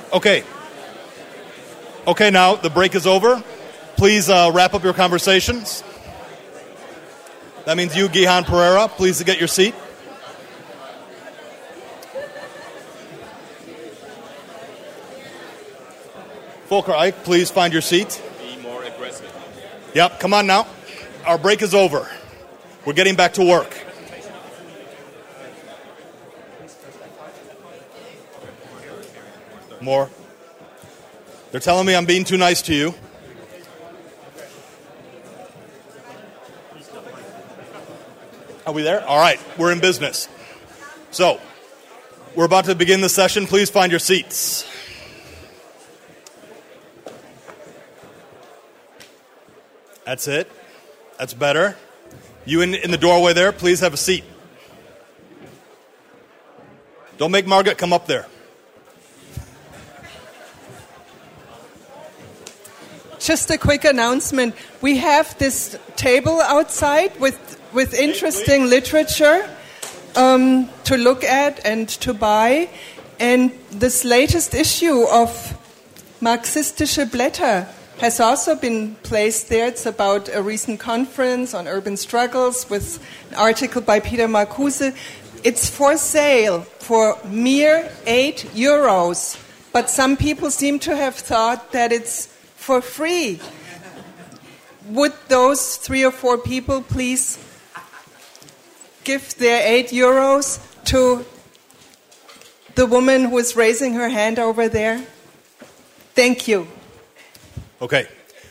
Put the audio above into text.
Okay. Okay, now the break is over. Please wrap up your conversations. That means you, Gihan Pereira, please get your seat. Volker Eich, please find your seat. Be more aggressive. Yep, come on now. Our break is over. We're getting back to work. More. They're telling me I'm being too nice to you. Are we there? All right, we're in business. So, we're about to begin the session. Please find your seats. That's it. That's better. You in the doorway there, please have a seat. Don't make Margaret come up there. Just a quick announcement. We have this table outside with interesting literature to look at and to buy. And this latest issue of Marxistische Blätter has also been placed there. It's about a recent conference on urban struggles with an article by Peter Marcuse. It's for sale for mere €8. But some people seem to have thought that it's for free. Would those 3 or 4 people please give their €8 to the woman who is raising her hand over there? Thank you. Okay.